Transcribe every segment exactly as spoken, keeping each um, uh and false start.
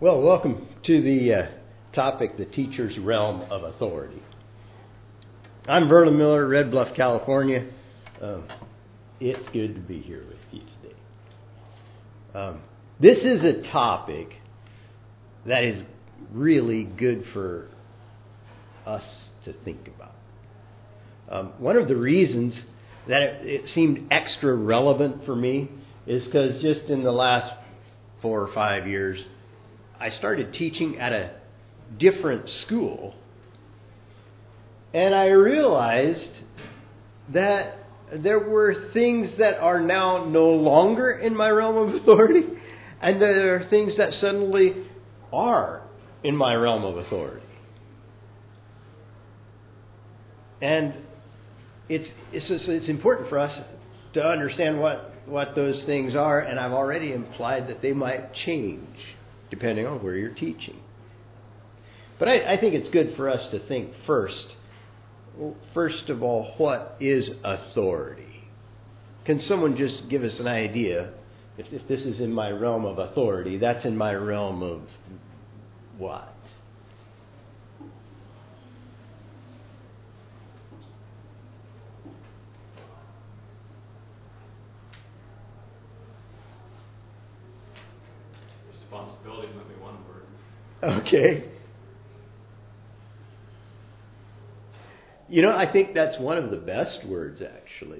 Well, welcome to the uh, topic, the teacher's realm of authority. I'm Verlin Miller, Red Bluff, California. Um, it's good to be here with you today. Um, this is a topic that is really good for us to think about. Um, one of the reasons that it, it seemed extra relevant for me is because just in the last four or five years, I started teaching at a different school, and I realized that there were things that are now no longer in my realm of authority, and there are things that suddenly are in my realm of authority. And it's it's it's important for us to understand what, what those things are, and I've already implied that they might change depending on where you're teaching. But I, I think it's good for us to think first, first of all, what is authority? Can someone just give us an idea, if, if this is in my realm of authority, that's in my realm of what? Responsibility might be one word. Okay. You know, I think that's one of the best words, actually.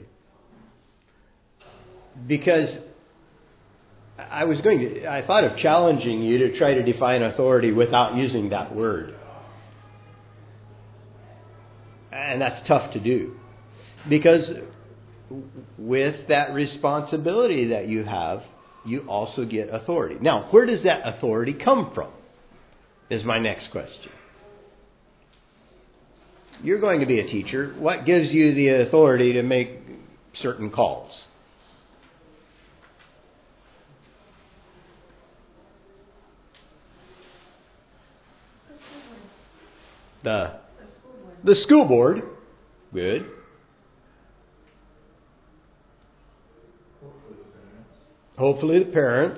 Because I was going to, I thought of challenging you to try to define authority without using that word. And that's tough to do. Because with that responsibility that you have, you also get authority. Now, where does that authority come from? Is my next question. You're going to be a teacher. What gives you the authority to make certain calls? The, the school board. Good. Hopefully the parents.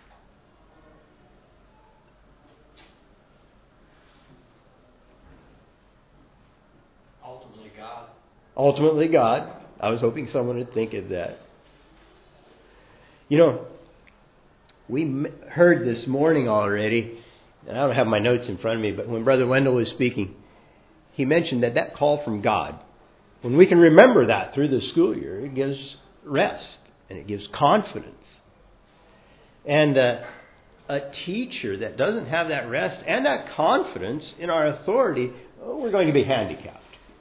Ultimately, God. Ultimately God. I was hoping someone would think of that. You know, we heard this morning already, and I don't have my notes in front of me, but when Brother Wendell was speaking, he mentioned that that call from God, when we can remember that through the school year, it gives rest and it gives confidence. And uh, a teacher that doesn't have that rest and that confidence in our authority, oh, we're going to be handicapped.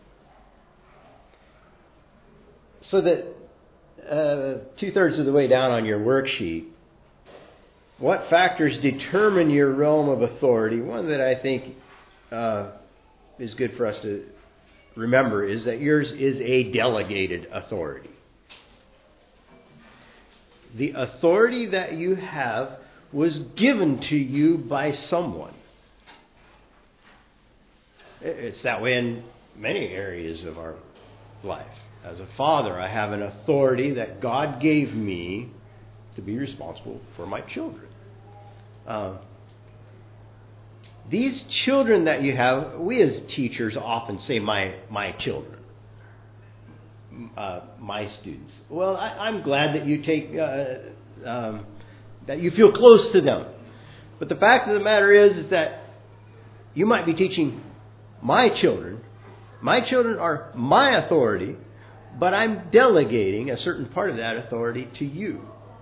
So that uh, two-thirds of the way down on your worksheet, what factors determine your realm of authority? One that I think uh, is good for us to remember is that yours is a delegated authority. The authority that you have was given to you by someone. It's that way in many areas of our life. As a father, I have an authority that God gave me to be responsible for my children. Uh, these children that you have, we as teachers often say, my, my children. Uh, my students. Well, I, I'm glad that you take uh, um, that you feel close to them. But the fact of the matter is, is that you might be teaching my children. My children are my authority, but I'm delegating a certain part of that authority to you.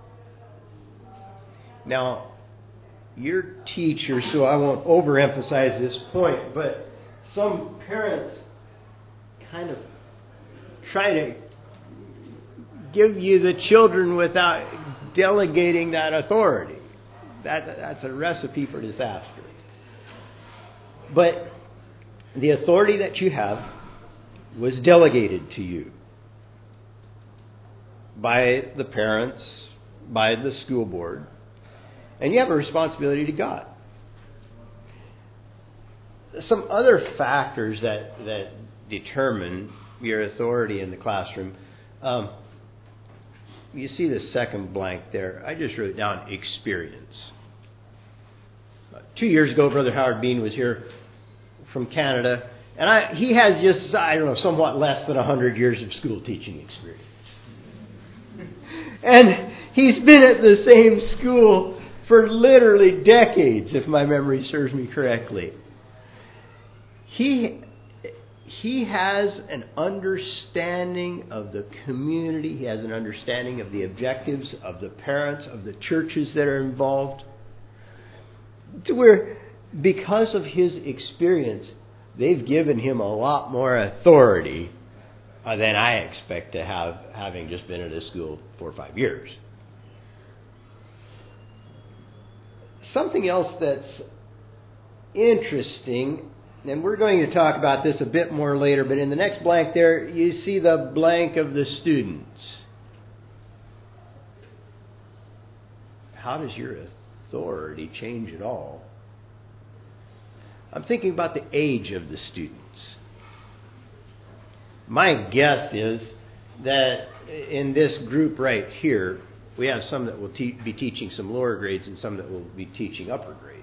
Now, you're teachers, so I won't overemphasize this point, but some parents kind of try to give you the children without delegating that authority. That, that's a recipe for disaster. But the authority that you have was delegated to you by the parents, by the school board, and you have a responsibility to God. Some other factors that, that determine your authority in the classroom. Um, you see the second blank there. I just wrote down experience. Two years ago, Brother Howard Bean was here from Canada, and I, he has just, I don't know, somewhat less than one hundred years of school teaching experience. And he's been at the same school for literally decades, if my memory serves me correctly. He he has an understanding of the community. He has an understanding of the objectives of the parents, of the churches that are involved. To where, because of his experience, they've given him a lot more authority uh, than I expect to have, having just been at a school four or five years. Something else that's interesting, and we're going to talk about this a bit more later, but in the next blank there, you see the blank of the students. How does your authority change at all? I'm thinking about the age of the students. My guess is that in this group right here, we have some that will te- be teaching some lower grades and some that will be teaching upper grades.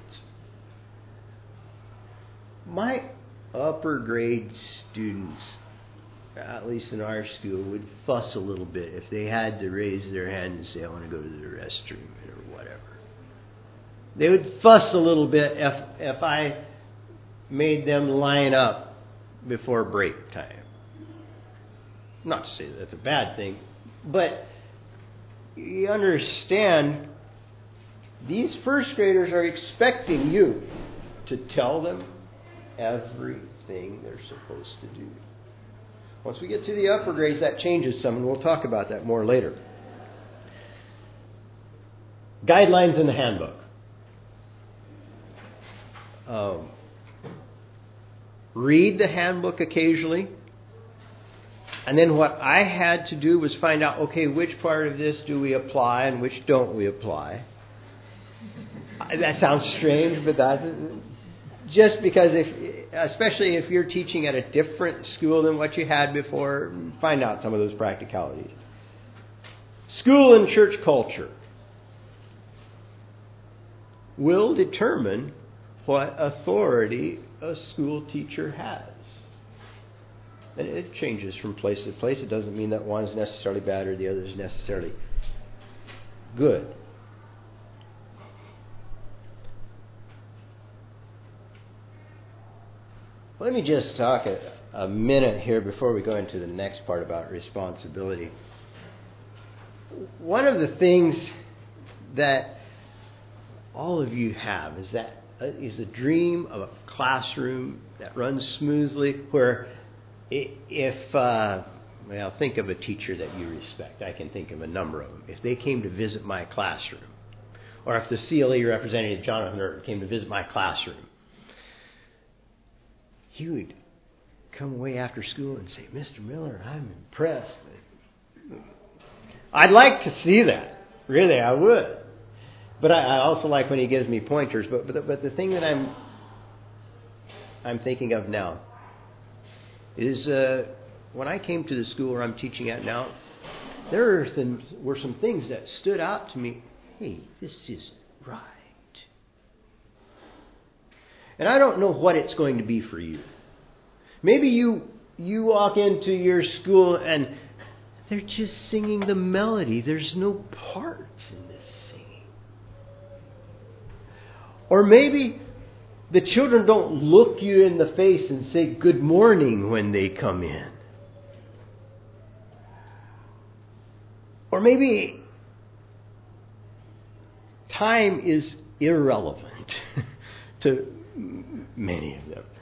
My upper grade students, at least in our school, would fuss a little bit if they had to raise their hand and say, I want to go to the restroom or whatever. They would fuss a little bit if, if I made them line up before break time. Not to say that that's a bad thing, but you understand, these first graders are expecting you to tell them everything they're supposed to do. Once we get to the upper grades, that changes some, and we'll talk about that more later. Guidelines in the handbook. Um, read the handbook occasionally. And then what I had to do was find out, okay, which part of this do we apply and which don't we apply? That sounds strange, but that just because if, especially if you're teaching at a different school than what you had before, find out some of those practicalities. School and church culture will determine what authority a school teacher has. And it changes from place to place. It doesn't mean that one is necessarily bad or the other is necessarily good. Let me just talk a, a minute here before we go into the next part about responsibility. One of the things that all of you have is that is a dream of a classroom that runs smoothly, where if, uh, well, think of a teacher that you respect. I can think of a number of them. If they came to visit my classroom, or if the C L E representative, Jonathan Earp, came to visit my classroom, he would come away after school and say, Mister Miller, I'm impressed. I'd like to see that. Really, I would. But I, I also like when he gives me pointers. But, but, but the thing that I'm I'm thinking of now is uh, when I came to the school where I'm teaching at now, there are some, were some things that stood out to me. Hey, this isn't right. And I don't know what it's going to be for you. Maybe you you walk into your school and they're just singing the melody. There's no parts in this singing. Or maybe the children don't look you in the face and say good morning when they come in. Or maybe time is irrelevant to many of them.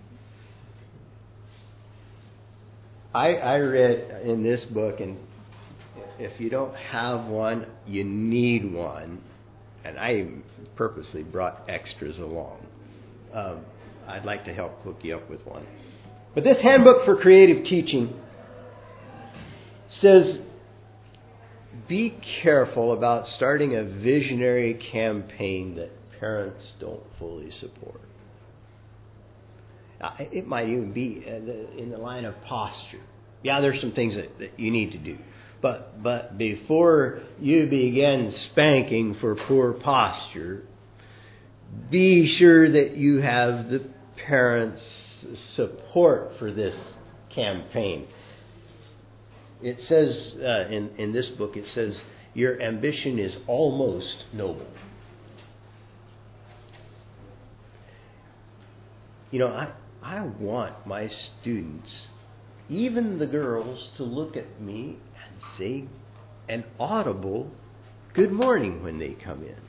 I, I read in this book, and if you don't have one, you need one. And I purposely brought extras along. Um, I'd like to help hook you up with one. But this handbook for creative teaching says, be careful about starting a visionary campaign that parents don't fully support. Uh, it might even be in the line of posture. Yeah, there's some things that, that you need to do. But but before you begin spanking for poor posture, be sure that you have the parents' support for this campaign. It says uh, in, in this book, it says, your ambition is almost noble. You know, I, I want my students, even the girls, to look at me and say an audible good morning when they come in.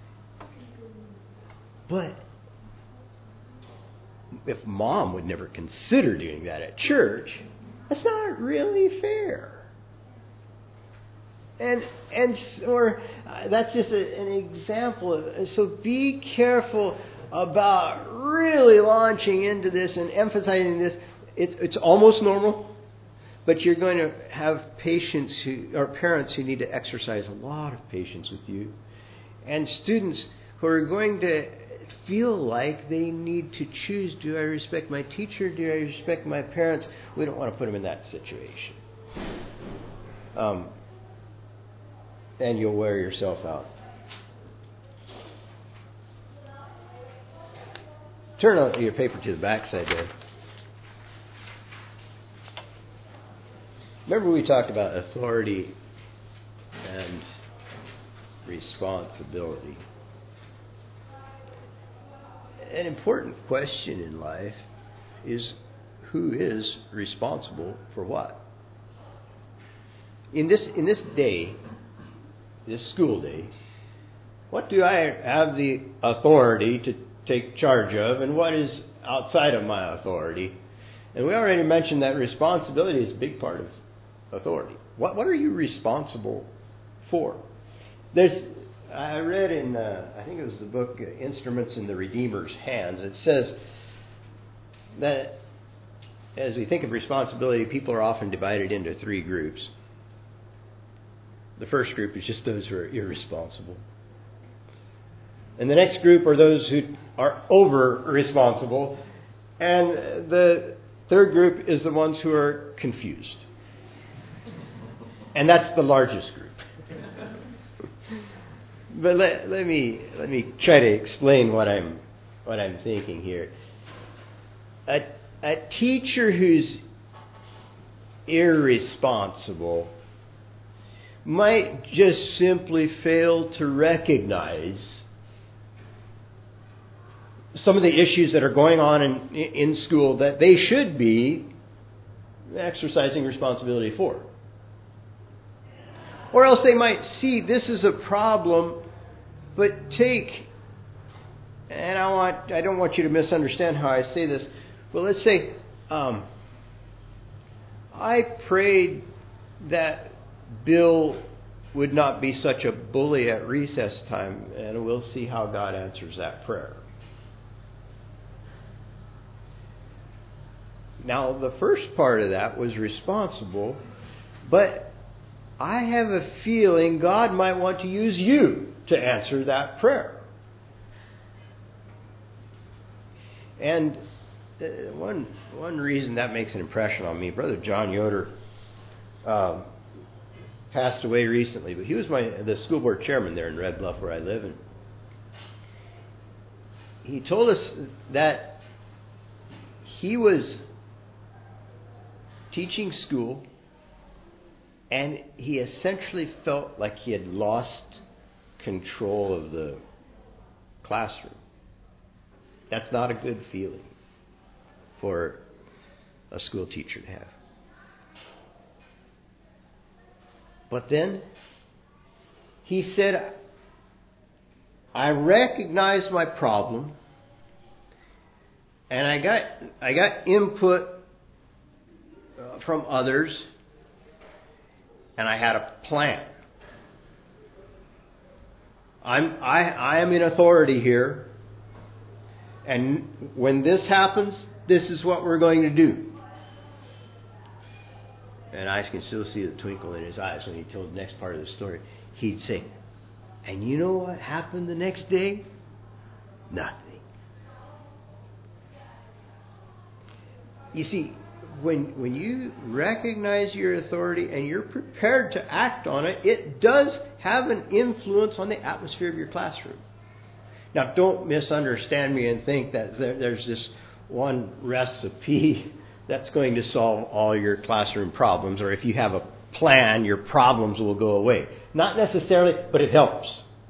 But if mom would never consider doing that at church, that's not really fair. And and or uh, that's just a, an example of, so be careful about really launching into this and emphasizing this. It's it's almost normal, but you're going to have patients who or parents who need to exercise a lot of patience with you, and students who are going to feel like they need to choose, do I respect my teacher, do I respect my parents? We don't want to put them in that situation. Um, and you'll wear yourself out. Turn on your paper to the back side there. Remember we talked about authority and responsibility. An important question in life is, who is responsible for what? In this in this day, this school day, what do I have the authority to take charge of, and what is outside of my authority? And we already mentioned that responsibility is a big part of authority. What what are you responsible for? There's I read in, uh, I think it was the book uh, Instruments in the Redeemer's Hands. It says that as we think of responsibility, people are often divided into three groups. The first group is just those who are irresponsible. And the next group are those who are over-responsible. And the third group is the ones who are confused. And that's the largest group. But let, let me let me try to explain what I'm what I'm thinking here. A a teacher who's irresponsible might just simply fail to recognize some of the issues that are going on in in school that they should be exercising responsibility for. Or else they might see this is a problem, but take, and I want I don't want you to misunderstand how I say this, but let's say um, I prayed that Bill would not be such a bully at recess time, and we'll see how God answers that prayer. Now, the first part of that was responsible, but I have a feeling God might want to use you to answer that prayer. And uh, one one reason that makes an impression on me, Brother John Yoder um, passed away recently, but he was my the school board chairman there in Red Bluff where I live, and he told us that he was teaching school, and he essentially felt like he had lost control of the classroom. That's not a good feeling for a school teacher to have. But then he said, I recognized my problem, and I got I got input from others, and I had a plan. I'm I, I am in authority here, and when this happens, this is what we're going to do. And I can still see the twinkle in his eyes when he told the next part of the story. He'd say, and you know what happened the next day? Nothing. You see, when when you recognize your authority and you're prepared to act on it, it does have an influence on the atmosphere of your classroom. Now, don't misunderstand me and think that there, there's this one recipe that's going to solve all your classroom problems, or if you have a plan, your problems will go away. Not necessarily, but it helps.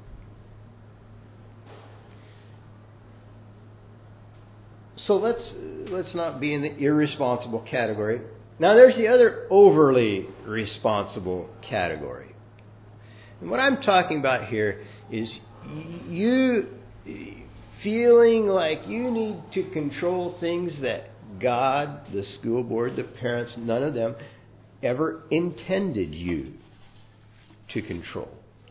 So let's let's not be in the irresponsible category. Now there's the other overly responsible category. And what I'm talking about here is you feeling like you need to control things that God, the school board, the parents, none of them ever intended you to control.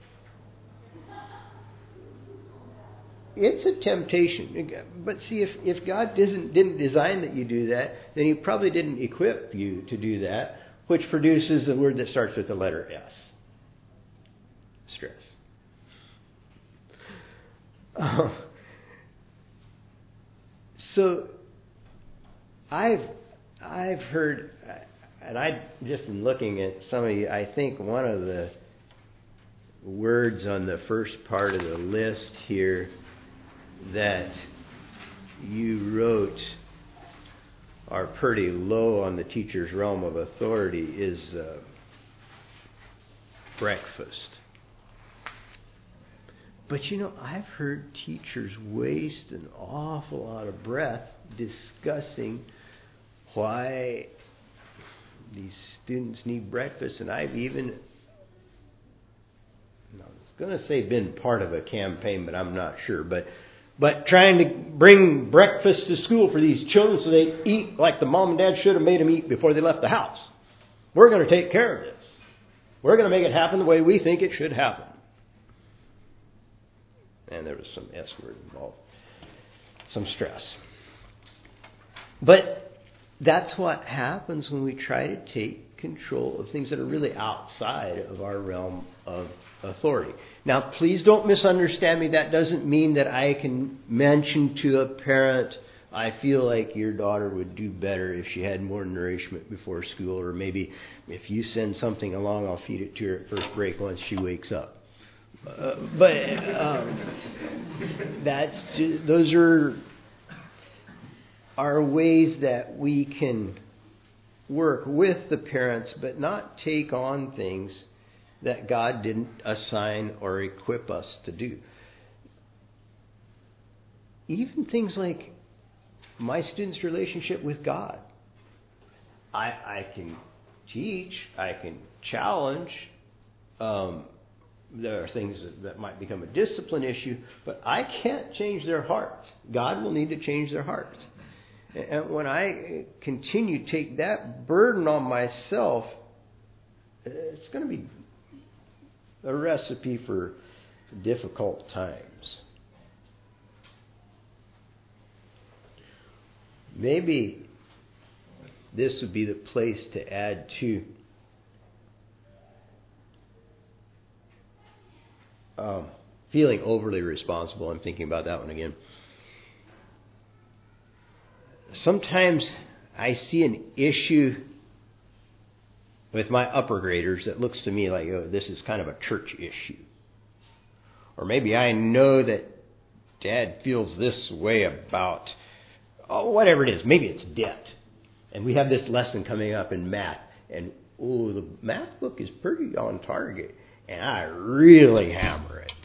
It's a temptation. But see, if, if God didn't, didn't design that you do that, then He probably didn't equip you to do that, which produces a word that starts with the letter S. Stress. Uh, so, I've I've heard, and I just in looking at some of you, I think one of the words on the first part of the list here that you wrote are pretty low on the teacher's realm of authority is uh, breakfast. But you know, I've heard teachers waste an awful lot of breath discussing why these students need breakfast, and I've even, I was going to say been part of a campaign, but I'm not sure, but But trying to bring breakfast to school for these children so they eat like the mom and dad should have made them eat before they left the house. We're going to take care of this. We're going to make it happen the way we think it should happen. And there was some S word involved. Some stress. But that's what happens when we try to take control of things that are really outside of our realm of authority. Now, please don't misunderstand me. That doesn't mean that I can mention to a parent, I feel like your daughter would do better if she had more nourishment before school, or maybe if you send something along, I'll feed it to her at first break once she wakes up. Uh, but um, that's just, those are are ways that we can work with the parents, but not take on things that God didn't assign or equip us to do. Even things like my students' relationship with God. I, I can teach, I can challenge. Um, there are things that, that might become a discipline issue, but I can't change their hearts. God will need to change their hearts. And when I continue to take that burden on myself, it's going to be a recipe for difficult times. Maybe this would be the place to add to um, feeling overly responsible. I'm thinking about that one again. Sometimes I see an issue with my upper graders that looks to me like, oh, this is kind of a church issue. Or maybe I know that Dad feels this way about, oh, whatever it is. Maybe it's debt. And we have this lesson coming up in math. And, oh, the math book is pretty on target. And I really hammer it.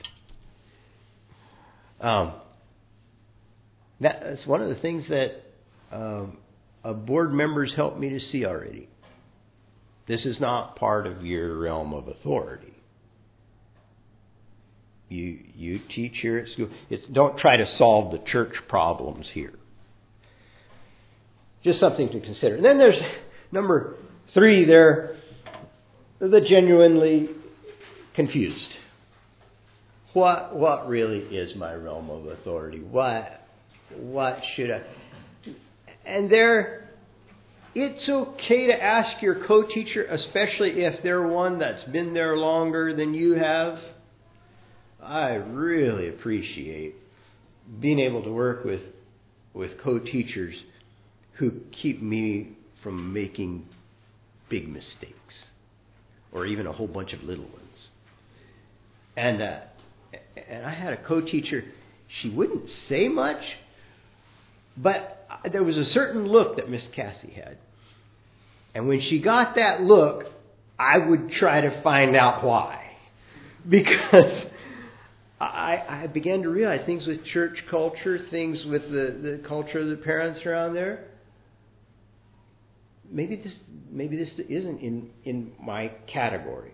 Um, that's one of the things that um, a board members helped me to see already. This is not part of your realm of authority. You you teach here at school. It's, don't try to solve the church problems here. Just something to consider. And then there's number three there, the genuinely confused. What what really is my realm of authority? What what should I? And there, it's okay to ask your co-teacher, especially if they're one that's been there longer than you have. I really appreciate being able to work with with co-teachers who keep me from making big mistakes, or even a whole bunch of little ones. And uh, and I had a co-teacher. she wouldn't say much, but there was a certain look that Miss Cassie had. And when she got that look, I would try to find out why. Because I, I began to realize things with church culture, things with the, the culture of the parents around there. Maybe this maybe this isn't in, in my category.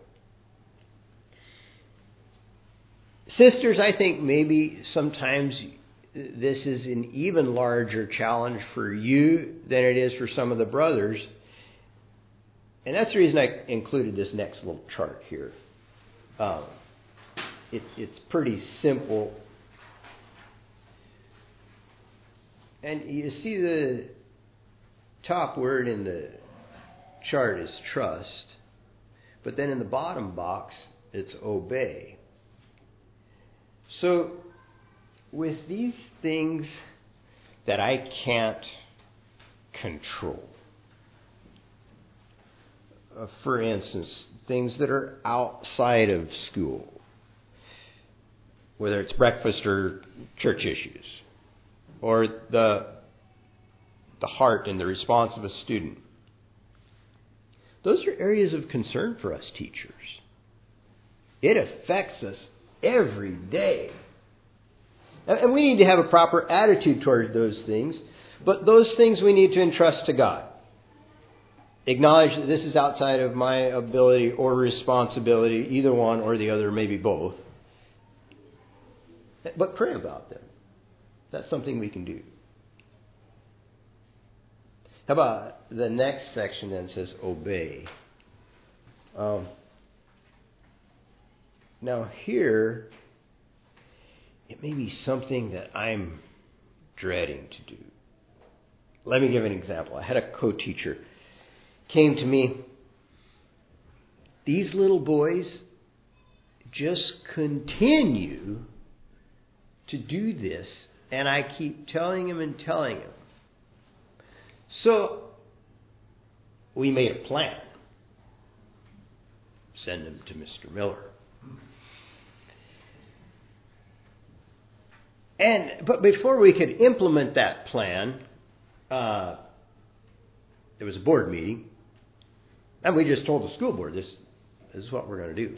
Sisters, I think maybe sometimes this is an even larger challenge for you than it is for some of the brothers. And that's the reason I included this next little chart here. Um, it, it's pretty simple. And you see the top word in the chart is trust. But then in the bottom box, it's obey. So, with these things that I can't control, uh, for instance, things that are outside of school, whether it's breakfast or church issues, or the the heart and the response of a student, those are areas of concern for us teachers. It affects us every day. And we need to have a proper attitude toward those things. But those things we need to entrust to God. Acknowledge that this is outside of my ability or responsibility, either one or the other, maybe both. But pray about them. That's something we can do. How about the next section then says obey. Um, now here, it may be something that I'm dreading to do. Let me give an example. I had a co-teacher came to me. These little boys just continue to do this, and I keep telling him and telling him. So we made a plan. Send them to Mister Miller. And but before we could implement that plan, uh, there was a board meeting, and we just told the school board this, this is what we're going to do.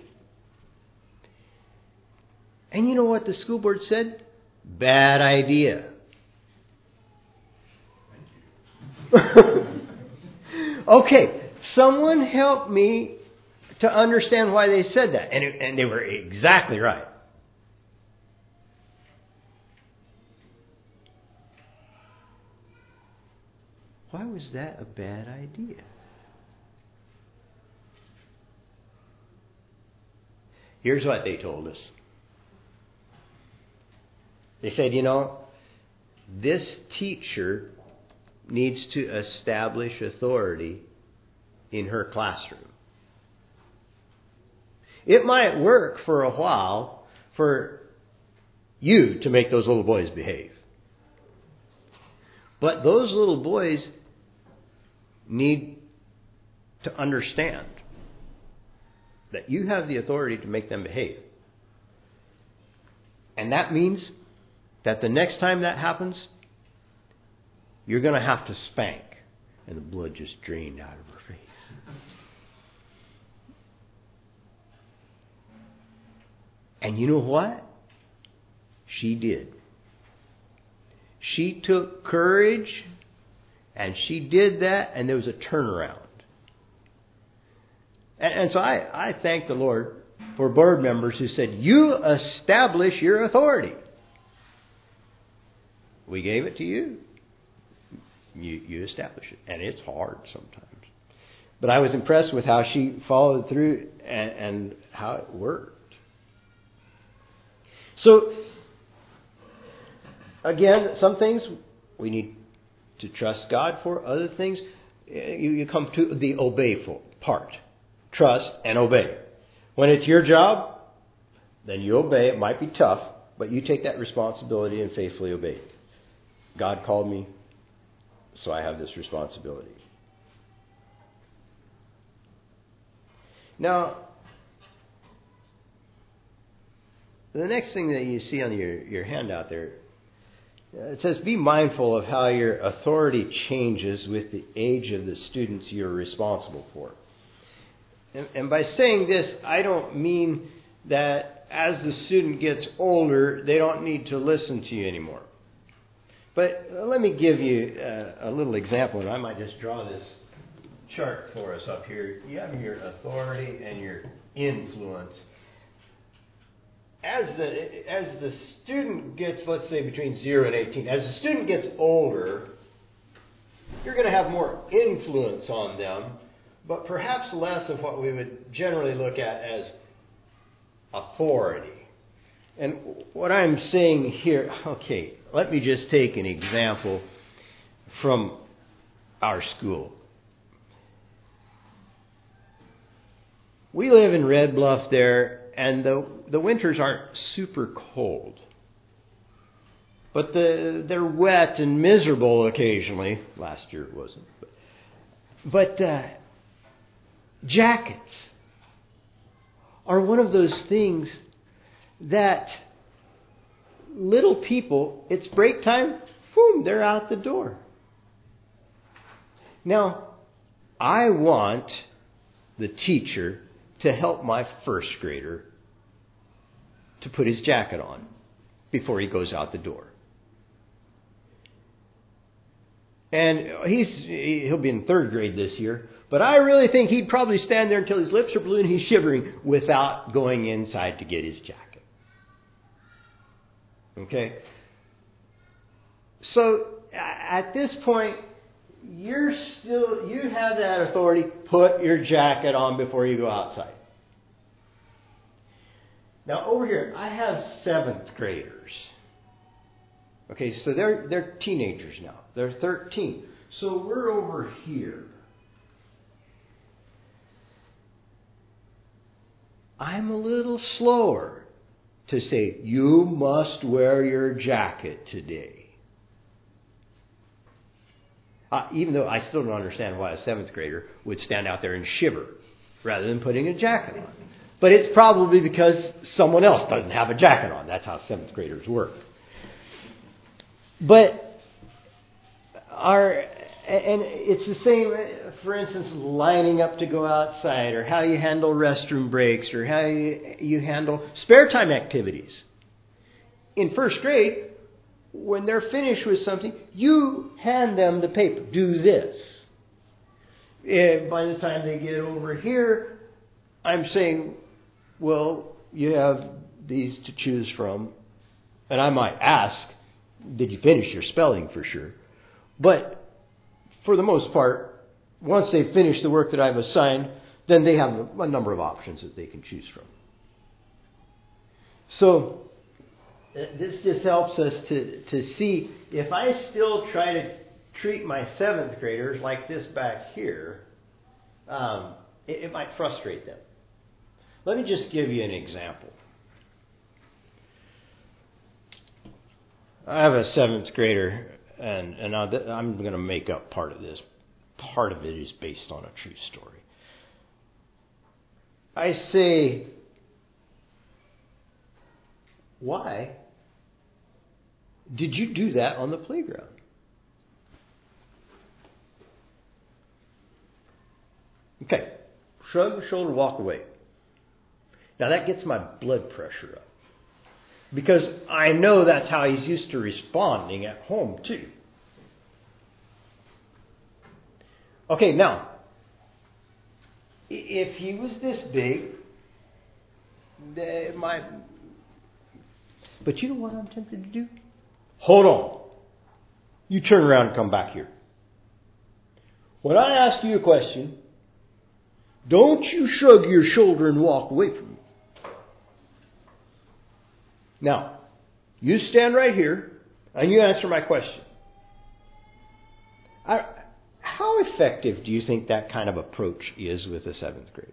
And you know what the school board said? Bad idea. Okay, someone help me to understand why they said that, and it, and they were exactly right. Why was that a bad idea? Here's what they told us. They said, you know, this teacher needs to establish authority in her classroom. It might work for a while for you to make those little boys behave. But those little boys need to understand that you have the authority to make them behave. And that means that the next time that happens, you're going to have to spank. And the blood just drained out of her face. And you know what? She did. She took courage, and she did that, and there was a turnaround. And, and so I, I thank the Lord for board members who said, you establish your authority. We gave it to you. You, you establish it. And it's hard sometimes. But I was impressed with how she followed through and, and how it worked. So, again, some things we need to trust God for. Other things, you, you come to the obey part. Trust and obey. When it's your job, then you obey. It might be tough, but you take that responsibility and faithfully obey. God called me, so I have this responsibility. Now, The next thing that you see on your, your handout there, it says, be mindful of how your authority changes with the age of the students you're responsible for. And, and by saying this, I don't mean that as the student gets older, they don't need to listen to you anymore. But let me give you a, a little example, and I might just draw this chart for us up here. You have your authority and your influence. As the as the student gets, let's say, between zero and eighteen, as the student gets older, you're going to have more influence on them, but perhaps less of what we would generally look at as authority. And what I'm saying here, okay, let me just take an example from our school. We live in Red Bluff there, and the the winters aren't super cold. But the they're wet and miserable occasionally. Last year it wasn't. But, but uh, jackets are one of those things that little people, it's break time, boom, they're out the door. Now, I want the teacher to help my first grader to put his jacket on before he goes out the door. And he's he'll be in third grade this year, but I really think he'd probably stand there until his lips are blue and he's shivering without going inside to get his jacket. Okay? So at this point, you're still you have that authority. Put your jacket on before you go outside. Now over here, I have seventh graders. Okay, so they're they're teenagers now. They're thirteen. So we're over here. I'm a little slower to say, you must wear your jacket today. Uh, even though I still don't understand why a seventh grader would stand out there and shiver rather than putting a jacket on. But it's probably because someone else doesn't have a jacket on. That's how seventh graders work. But our, and it's the same, for instance, lining up to go outside, or how you handle restroom breaks, or how you, you handle spare time activities. In first grade, when they're finished with something, you hand them the paper. Do this. And by the time they get over here, I'm saying, well, you have these to choose from. And I might ask, did you finish your spelling for sure? But for the most part, once they finish the work that I've assigned, then they have a number of options that they can choose from. So this just helps us to, to see, if I still try to treat my seventh graders like this back here, um, it, it might frustrate them. Let me just give you an example. I have a seventh grader, and, and I'm going to make up part of this. Part of it is based on a true story. I say, why did you do that on the playground? Okay, shrug the shoulder, walk away. Now that gets my blood pressure up. Because I know that's how he's used to responding at home too. Okay, now, if he was this big, it might... But you know what I'm tempted to do? Hold on. You turn around and come back here. When I ask you a question, don't you shrug your shoulder and walk away from me. Now, you stand right here and you answer my question. I, how effective do you think that kind of approach is with a seventh grader?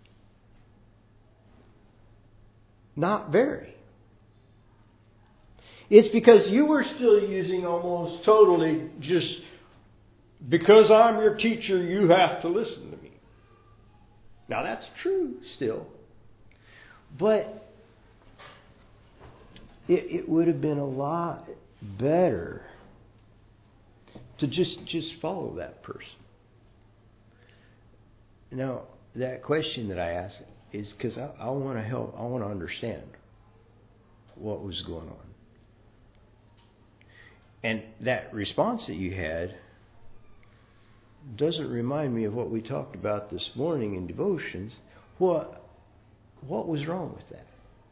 Not very. It's because you were still using almost totally just, because I'm your teacher, you have to listen to me. Now that's true still. But it, it would have been a lot better to just just follow that person. Now, that question that I asked is because I, I want to help, I want to understand what was going on. And that response that you had doesn't remind me of what we talked about this morning in devotions. What, what was wrong with that?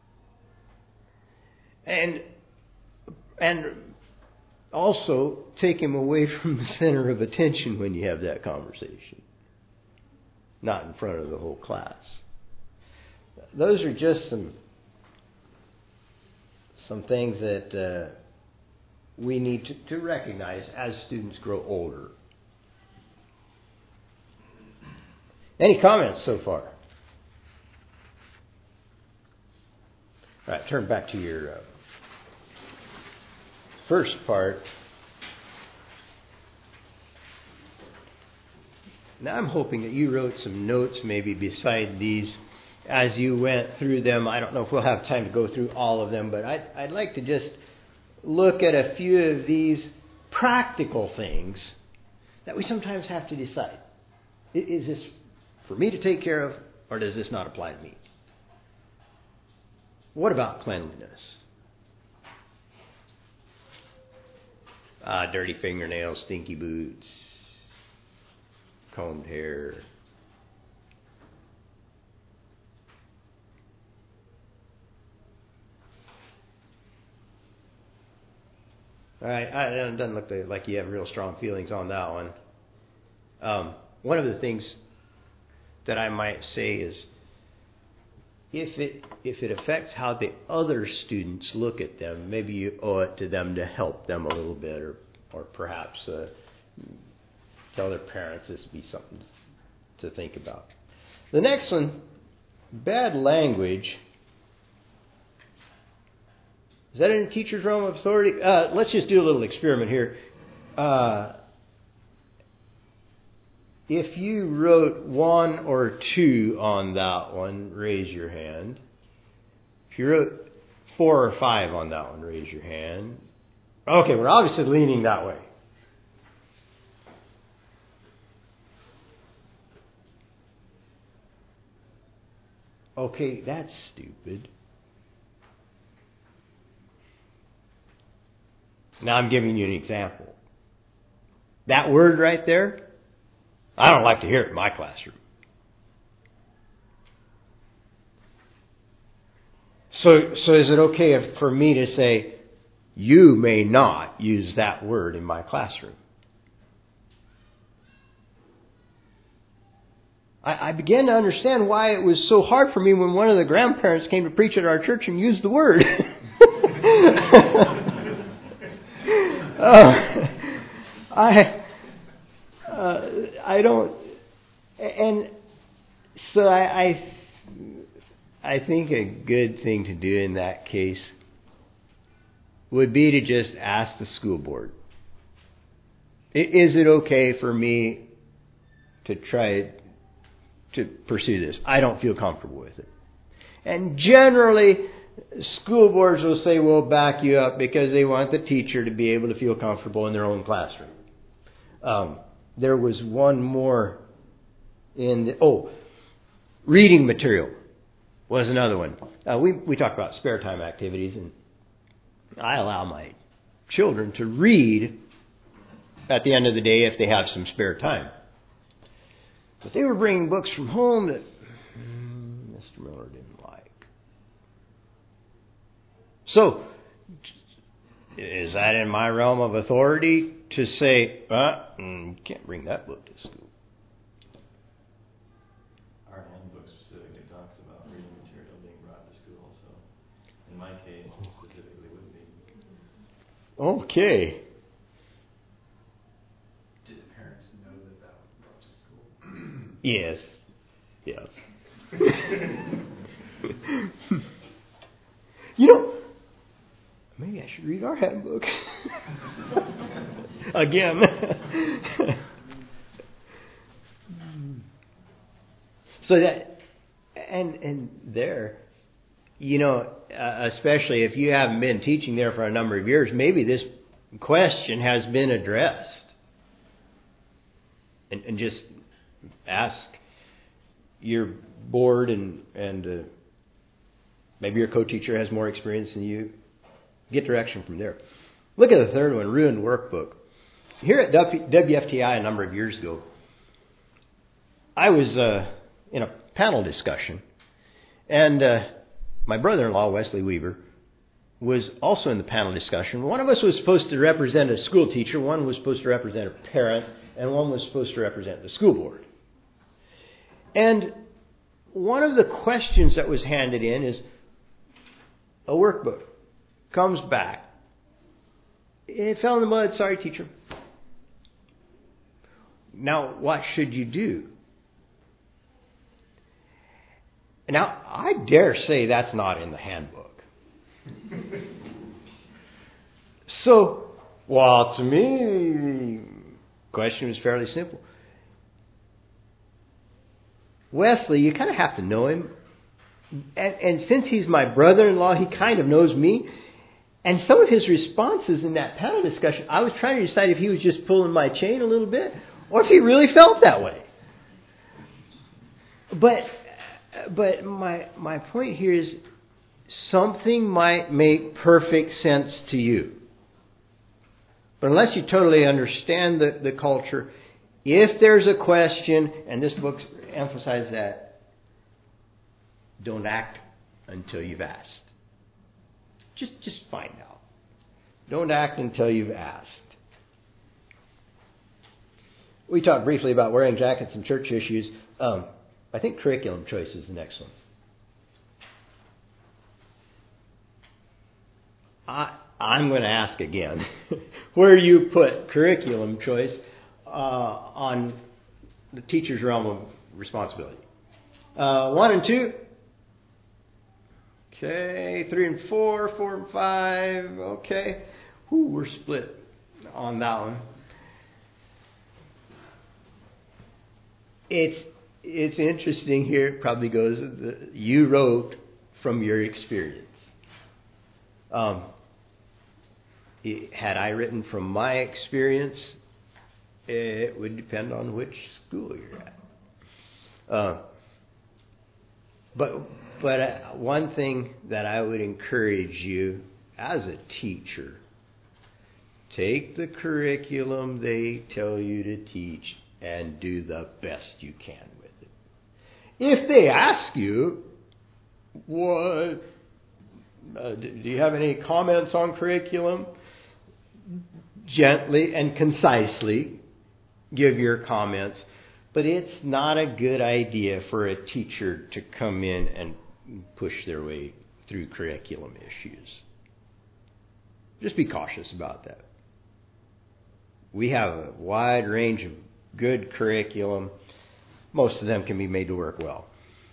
And, and also take him away from the center of attention when you have that conversation. Not in front of the whole class. Those are just some some things that uh, we need to, to recognize as students grow older. Any comments so far? All right, turn back to your uh, first part. Now I'm hoping that you wrote some notes maybe beside these as you went through them. I don't know if we'll have time to go through all of them, but I'd, I'd like to just look at a few of these practical things that we sometimes have to decide. Is this for me to take care of, or does this not apply to me? What about cleanliness? Ah, dirty fingernails, stinky boots, combed hair. All right, it doesn't look like you have real strong feelings on that one. Um, one of the things that I might say is, if it if it affects how the other students look at them, maybe you owe it to them to help them a little bit, or or perhaps uh, tell their parents this would be something to think about. The next one, bad language. Is that in a teacher's realm of authority? Uh, let's just do a little experiment here. Uh, if you wrote one or two on that one, raise your hand. If you wrote four or five on that one, raise your hand. Okay, we're obviously leaning that way. Okay, that's stupid. Now I'm giving you an example. That word right there, I don't like to hear it in my classroom. So, so is it okay if, for me to say, you may not use that word in my classroom? I, I began to understand why it was so hard for me when one of the grandparents came to preach at our church and used the word. uh, I, uh, I don't, and so I, I, I think a good thing to do in that case would be to just ask the school board, is it okay for me to try to pursue this? I don't feel comfortable with it. And generally, school boards will say we'll back you up because they want the teacher to be able to feel comfortable in their own classroom. Um, there was one more in the, oh, reading material was another one. Uh, we we talked about spare time activities, and I allow my children to read at the end of the day if they have some spare time. But they were bringing books from home that mm, Mister Miller didn't like. So, is that in my realm of authority to say, uh, you can't bring that book to school? Our handbook specifically talks about reading material being brought to school, so in my case, it specifically would be. Okay. Did the parents know that that was brought to school? Yes. Yes. You know, maybe I should read our handbook. Again. So that, and and there, you know, uh, especially if you haven't been teaching there for a number of years, maybe this question has been addressed. And, and just ask your board, and, and uh, maybe your co-teacher has more experience than you. Get direction from there. Look at the third one, ruined workbook. Here at W F T I a number of years ago, I was uh, in a panel discussion, and uh, my brother-in-law, Wesley Weaver, was also in the panel discussion. One of us was supposed to represent a school teacher, one was supposed to represent a parent, and one was supposed to represent the school board. And one of the questions that was handed in is a workbook. Comes back. It fell in the mud. Sorry, teacher. Now, what should you do? Now, I dare say that's not in the handbook. So, well, to me, the question was fairly simple. Wesley, you kind of have to know him. And, and since he's my brother-in-law, he kind of knows me. And some of his responses in that panel discussion, I was trying to decide if he was just pulling my chain a little bit or if he really felt that way. But but my my point here is something might make perfect sense to you. But unless you totally understand the, the culture, if there's a question, and this book emphasizes that, don't act until you've asked. Just just find out. Don't act until you've asked. We talked briefly about wearing jackets and church issues. Um, I think curriculum choice is the next one. I, I'm going to ask again where you put curriculum choice uh, on the teacher's realm of responsibility. Uh, one and two. Okay, three and four, four and five. Okay, Whew, we're split on that one. It's it's interesting here. It probably goes. You wrote from your experience. Um, had I written from my experience, it would depend on which school you're at. Uh, but but uh, one thing that I would encourage you as a teacher, take the curriculum they tell you to teach and do the best you can with it. If they ask you, what, uh, do you have any comments on curriculum? Gently and concisely give your comments. But it's not a good idea for a teacher to come in and push their way through curriculum issues. Just be cautious about that. We have a wide range of good curriculum. Most of them can be made to work well.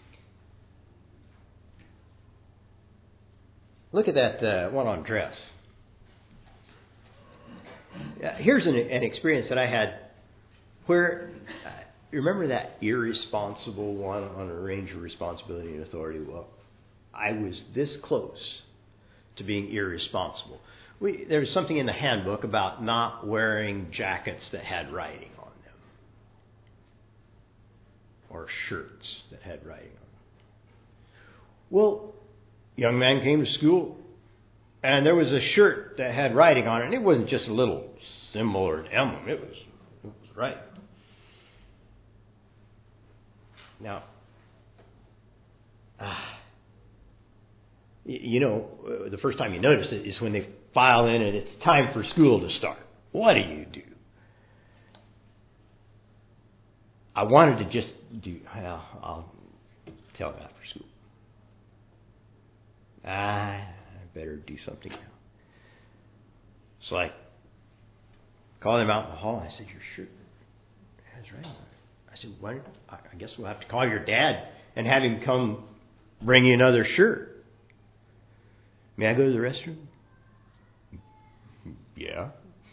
Look at that uh, one on dress. Here's an, an experience that I had where, uh, remember that irresponsible one on a range of responsibility and authority? Well, I was this close to being irresponsible. We, there was something in the handbook about not wearing jackets that had writing on them, or shirts that had writing on them. Well, young man came to school, and there was a shirt that had writing on it, and it wasn't just a little symbol or an emblem. It was, it was right. Now, ah, you know, the first time you notice it is when they file in and it's time for school to start. What do you do? I wanted to just do, well, I'll tell them after school. Ah, I better do something now. So I called him out in the hall and I said, your shirt has writing on it. I said, why, I guess we'll have to call your dad and have him come bring you another shirt. May I go to the restroom? Yeah.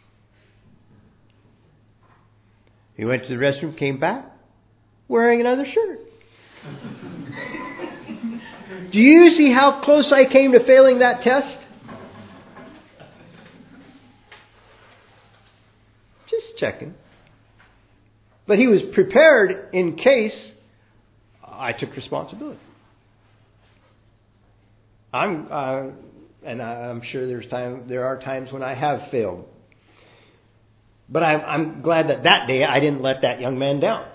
He went to the restroom, came back, wearing another shirt. Do you see how close I came to failing that test? Just checking. But he was prepared in case I took responsibility. I'm, uh, and I'm sure there's time. There are times when I have failed. But I'm, I'm glad that that day I didn't let that young man down.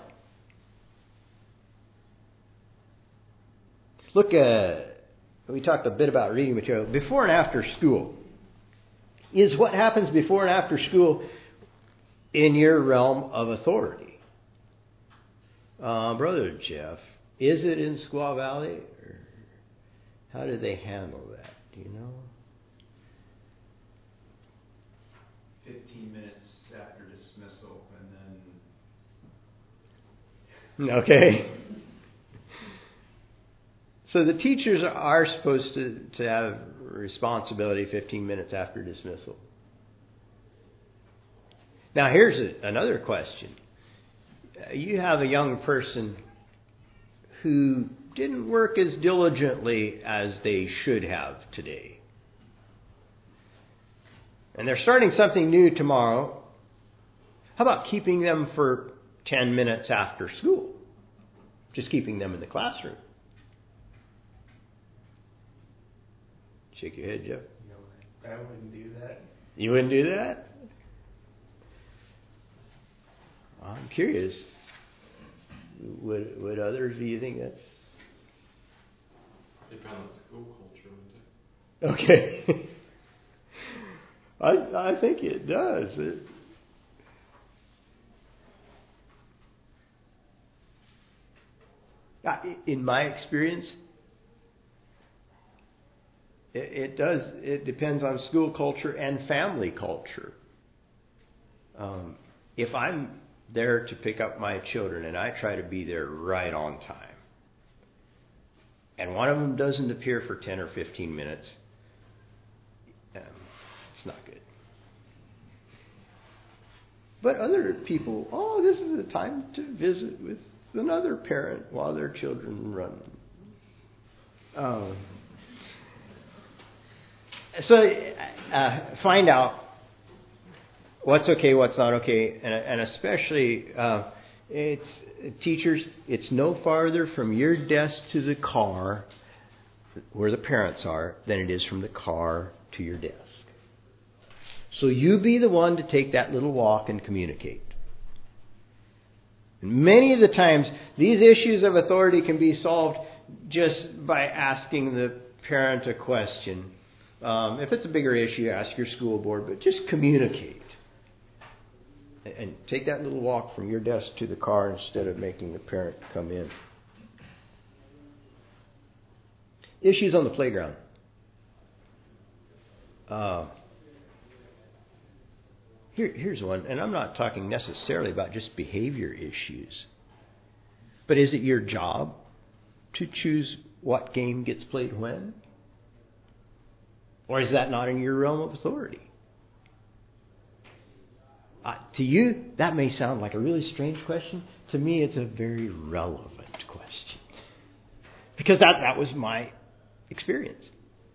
Look, uh, we talked a bit about reading material. Before and after school. Is what happens before and after school in your realm of authority? Uh, Brother Jeff, is it in Squaw Valley? Or how do they handle that? Do you know? Fifteen minutes after dismissal, and then... Okay. So the teachers are supposed to, to have responsibility fifteen minutes after dismissal. Now here's a, another question. You have a young person who didn't work as diligently as they should have today. And they're starting something new tomorrow. How about keeping them for ten minutes after school? Just keeping them in the classroom. Shake your head, Jeff. No, I wouldn't do that. You wouldn't do that? I'm curious. Would would others, do you think that's... Depends on school culture, wouldn't it? Okay. I I think it does. It, in my experience, it, it does. It depends on school culture and family culture. Um, if I'm there to pick up my children and I try to be there right on time, and one of them doesn't appear for ten or fifteen minutes, um, it's not good. But other people, oh, this is a time to visit with another parent while their children run. Um, so uh, find out what's okay, what's not okay, and, and especially uh, it's teachers. It's no farther from your desk to the car, where the parents are, than it is from the car to your desk. So you be the one to take that little walk and communicate. And many of the times, these issues of authority can be solved just by asking the parent a question. Um, if it's a bigger issue, ask your school board, but just communicate. And take that little walk from your desk to the car instead of making the parent come in. Issues on the playground. Uh, here, here's one, and I'm not talking necessarily about just behavior issues. But is it your job to choose what game gets played when? Or is that not in your realm of authority? Uh, to you, that may sound like a really strange question. To me, it's a very relevant question. Because that, that was my experience.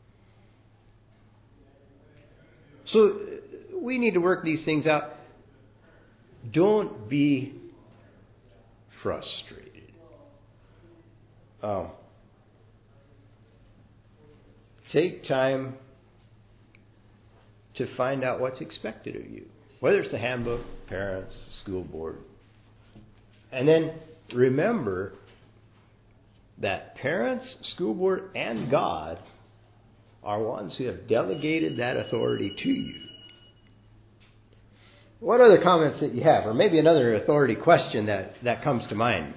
So we need to work these things out. Don't be frustrated. Um, take time to find out what's expected of you. Whether it's the handbook, parents, school board. And then remember that parents, school board, and God are ones who have delegated that authority to you. What other comments that you have? Or maybe another authority question that, that comes to mind.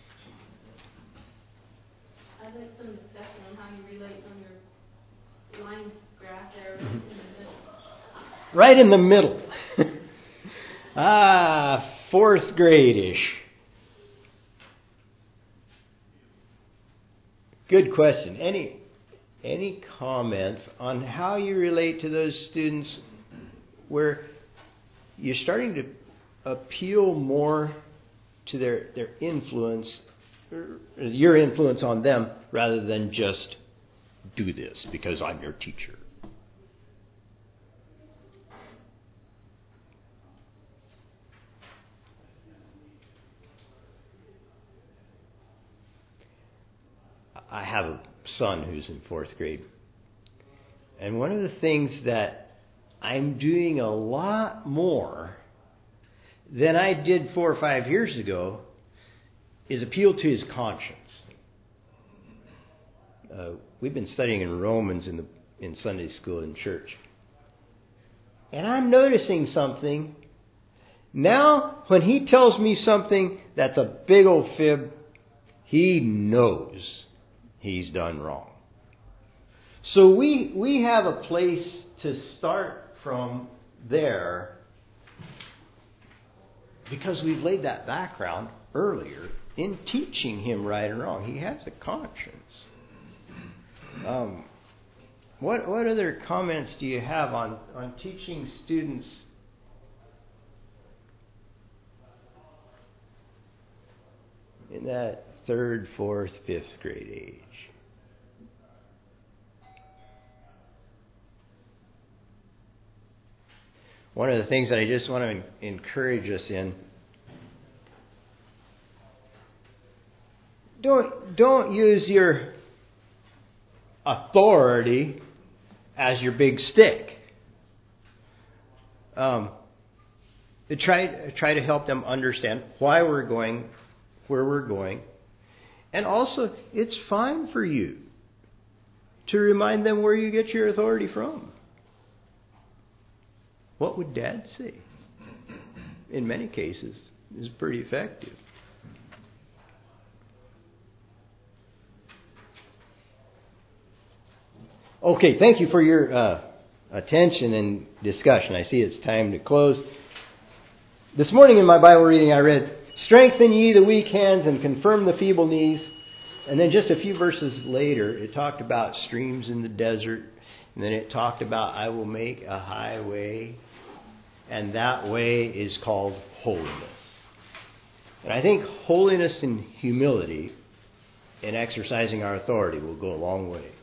I'd like some discussion on how you relate from your line graph there in the middle. Right in the middle. ah, fourth grade-ish. Good question. Any any comments on how you relate to those students where you're starting to appeal more to their, their influence, your influence on them, rather than just do this because I'm your teacher. I have a son who's in fourth grade. And one of the things that I'm doing a lot more than I did four or five years ago is appeal to his conscience. Uh, we've been studying in Romans in the in Sunday school in church. And I'm noticing something. Now, when he tells me something that's a big old fib, he knows he's done wrong. So we we have a place to start from there because we've laid that background earlier in teaching him right and wrong. He has a conscience. Um, what what other comments do you have on, on teaching students in that third, fourth, fifth grade age? One of the things that I just want to encourage us in, don't don't use your authority as your big stick. Um, to try try to help them understand why we're going where we're going, and also it's fine for you to remind them where you get your authority from. What would Dad say? In many cases, is pretty effective. Okay, thank you for your uh, attention and discussion. I see it's time to close. This morning in my Bible reading I read, "Strengthen ye the weak hands and confirm the feeble knees." And then just a few verses later, it talked about streams in the desert. And then it talked about, "I will make a highway." And that way is called holiness. And I think holiness and humility in exercising our authority will go a long way.